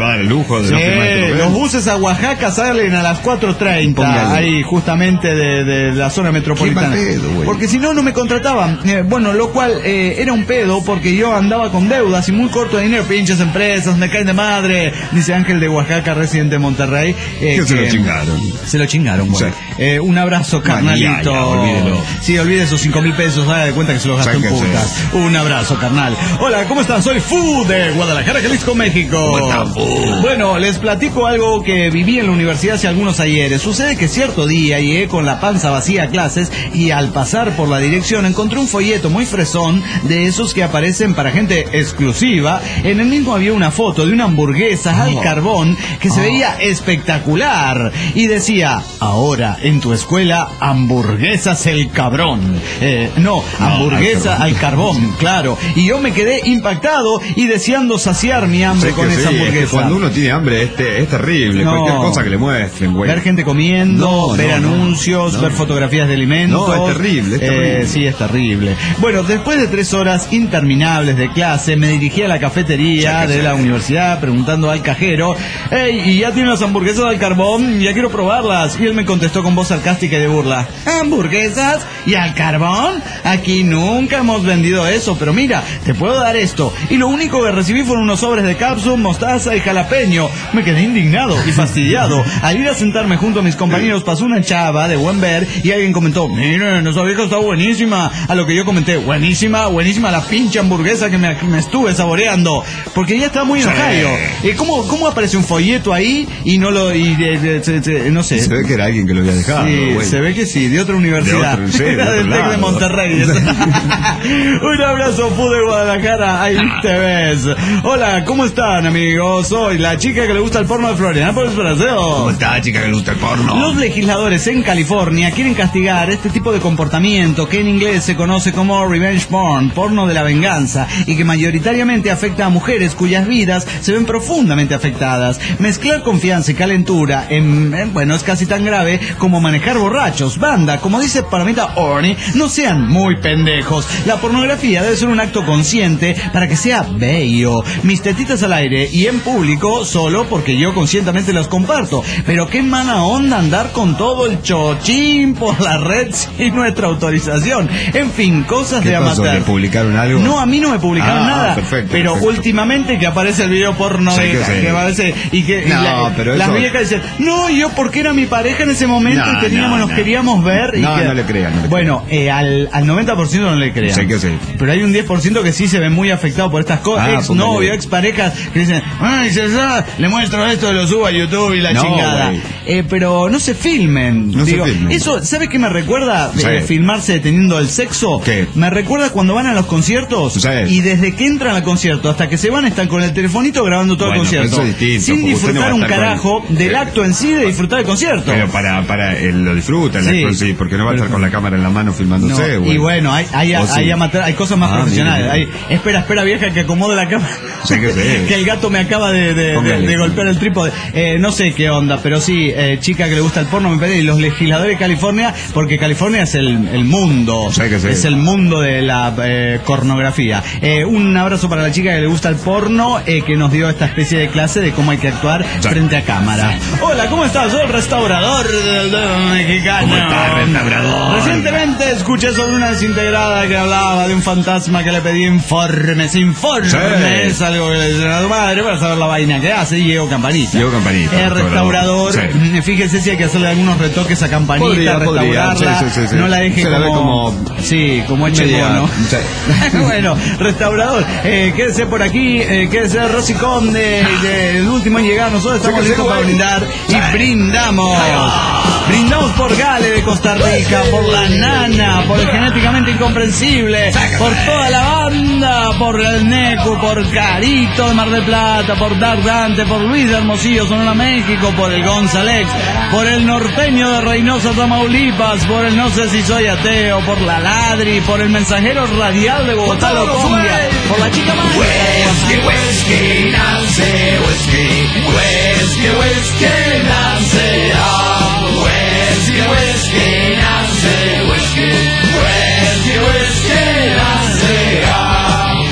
juego de Sí, los firmantes. los buses a Oaxaca salen a las cuatro treinta, Póngale. ahí justamente de, de la zona metropolitana. Qué mal pedo, güey. Porque si no, no me contrataban. Eh, bueno, lo cual eh, era un pedo porque yo andaba con deudas y muy corto de dinero. Pinches empresas, me caen de madre. Dice Ángel de Oaxaca, residente de Monterrey. Eh, Que se lo que- chingaron. Se lo chingaron, güey. Sí. Eh, un abrazo, carnalito. ya, ya, olvídelo. Sí, olvide esos cinco mil pesos, haga de cuenta que se los gastó en Sáquense. putas. Un abrazo, carnal. Hola, ¿cómo están? Soy Fu de Guadalajara, Jalisco, México. ¿Cómo están, Fu? Bueno, les platico algo que viví en la universidad hace algunos ayeres. Sucede que cierto día llegué con la panza vacía a clases y al pasar por la dirección encontré un folleto muy fresón de esos que aparecen para gente exclusiva. En el mismo había una foto de una hamburguesa al carbón que se veía espectacular y decía: ahora en tu escuela, hamburguesas el cabrón. Eh, no, hamburguesa al carbón, claro. Y yo me quedé impactado y deseando saciar mi hambre Sí, con que esa sí, es que hamburguesa. cuando uno tiene hambre este, es terrible. No. Cualquier cosa que le muestren, güey. Ver gente comiendo, No, ver no, no, anuncios, no. ver fotografías de alimentos. No, es terrible, es terrible. Eh, sí, es terrible. Bueno, después de tres horas interminables de clase, me dirigí a la cafetería de la universidad preguntando al cajero: hey, ¿y ya tienen las hamburguesas al carbón? Ya quiero probarlas. Y él me contestó con voz sarcástica y de burla: ¿hamburguesas y al carbón? Aquí nunca hemos vendido eso, pero mira, te puedo dar esto. Y lo único que recibí fueron unos sobres de cápsula, mostaza y jalapeño. Me quedé indignado y fastidiado. Al ir a sentarme junto a mis compañeros pasó una chava de buen ver y alguien comentó: miren, esa vieja está buenísima. A lo que yo comenté: buenísima, buenísima la pinche hamburguesa que me, que me estuve saboreando. Porque ella estaba muy enojado. Eh, ¿cómo, ¿Cómo aparece un folleto ahí y no lo... y de- de- de- de- no sé. Se ve que era alguien que lo había dejado, Sí, güey. se ve que sí, de otra universidad. De otro, sí, de Era otro del Tec de lado. Monterrey. Un abrazo, Fu de Guadalajara, ahí te ves. Hola, ¿cómo están, amigos? Soy la chica que le gusta el porno de Florianópolis, Brasil. ¿Cómo está, chica, que le gusta el porno? Los legisladores en California quieren castigar este tipo de comportamiento que en inglés se conoce como revenge porn, porno de la venganza, y que mayoritariamente afecta a mujeres cuyas vidas se ven profundamente afectadas. Mezclar confianza y calentura, en, en- bueno, es casi tan grave como manejar borrachos. Banda, como dice Paramita Orny, no sean muy pendejos. La pornografía debe ser un acto consciente para que sea bello. Mis tetitas al aire y en público solo porque yo conscientemente las comparto. Pero qué mala onda andar con todo el chochín por la red sin nuestra autorización. En fin, cosas ¿Qué de pasó? amateur. ¿Le publicaron algo? No, a mí no me publicaron Ah, nada. perfecto, pero perfecto. últimamente que aparece el video porno Sí, de que sí. que aparece y que y No, la- pero las eso- viejas dicen: no, yo porque era mi pareja en ese momento No, y teníamos, no, nos no. queríamos ver. Y No, que- no le crean, no le bueno, eh, al, al noventa por ciento no le crean. Sí que sí. Pero hay un diez por ciento que sí se ve muy afectado por estas cosas. Ah, Ex novio, póngale. ex parejas que dicen: ay, se sa- le muestro esto, lo subo a YouTube y la No, chingada. güey. Eh, pero no se filmen. No se Digo, filmen. Eso, ¿sabe qué me recuerda? Sí. Eh, filmarse teniendo el sexo. ¿Qué? Me recuerda cuando van a los conciertos Sí. y desde que entran al concierto hasta que se van están con el telefonito grabando todo Bueno, el concierto. pero eso es distinto, sin porque usted no disfrutar va a un estar con- carajo del Eh, acto en sí de disfrutar el concierto. Pero para, para, él lo disfruta, el Sí. actor, sí, porque no va a estar con la cámara en la mano No, filmándose, güey. y bueno, hay, hay, O sí. hay, amateur- hay cosas más Ah, profesionales. mire, Hay, espera, espera, vieja, que acomode la cámara. Sí, que sí. que el gato me acaba de, de- de- Póngale. de golpear el trípode. Eh, no sé qué onda, pero sí, eh, chica que le gusta el porno, me parece, y los legisladores de California, porque California es el, el mundo. Sí, que sí. Es el mundo de la eh, pornografía. Eh, un abrazo para la chica que le gusta el porno, eh, que nos dio esta especie de clase de cómo hay que actuar Sí. frente a cámara. Hola, ¿cómo estás? Soy el restaurador del dedo mexicano. ¿Cómo está, restaurador? Recientemente escuché sobre una desintegrada que hablaba de un fantasma que le pedía informes, informes, Sí. algo que le dice a tu madre para saber la vaina que hace, y Diego Campanita. Diego Campanita, El restaurador, restaurador. mm, fíjese si hay que hacerle algunos retoques a Campanita, Podría, podría, restaurarla, sí, sí, sí, sí. no la deje Se la ve como... como- Sí, como eche Media- mono. sí. Bueno, restaurador, eh, quédese por aquí, eh, quédese Rosy Conde, de- el último en llegar, nosotros estamos Sí, listos sí, para güey. brindar y brindamos. Brindamos por Gale de Costa Rica, por la Nana, por el genéticamente incomprensible, por toda la banda, por el Neco, por Carito de Mar del Plata, por Dark Dante, por Luis de Hermosillo, Sonora, México, por el Gonzalex, por el norteño de Reynosa, Tamaulipas, por el no sé si soy ateo, por la Ladri, por el mensajero radial de Bogotá, Locombia, por la chica más. Whisky, whisky, Nancy, whisky, whisky, whisky, Nancy, oh, whisky, whisky, Nancy, whisky, whisky, whisky, Nancy, oh. Y así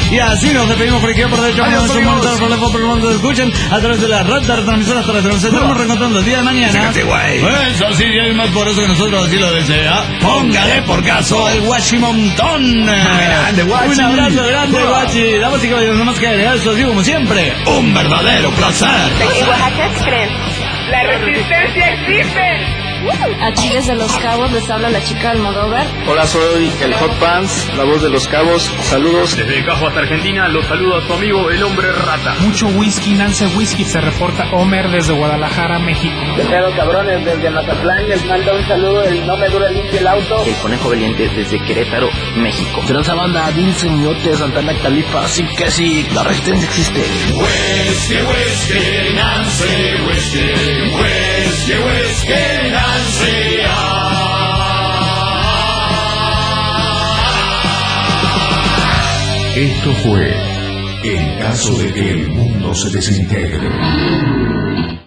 Si nos despedimos por aquí, por derecho, por nuestro monitor, por lejos, por el mundo, escuchen a través de la red de retransmisoras terrestres. Nos estaremos reencontrando el día de mañana. Eso sí, y hay más por eso que nosotros así lo desea. Póngale por caso el Guachimontón. Un abrazo grande, Guachi. Damas y caballeros, no más que agregar eso, digo como siempre, un verdadero placer. ¿En Oaxaca qué creen? ¡La resistencia existe! Aquí desde Los Cabos les habla la chica Almodóvar. Hola, soy el Hot Pants, la voz de Los Cabos. Saludos. Desde Cajo hasta Argentina, los saludo a su amigo el Hombre Rata. Mucho whisky, Nance Whisky, se reporta Homer desde Guadalajara, México. Pero cabrones, desde Mazatlán les manda un saludo el No Me Dura Limpio el Auto. El Conejo Valiente desde Querétaro, México. Transa banda, Vince Ñote, Santana Califa, así que sí, la resistencia existe. Whisky, whisky, Nancy, whisky, whisky, whisky, Nancy. Esto fue En caso de que el mundo se desintegre.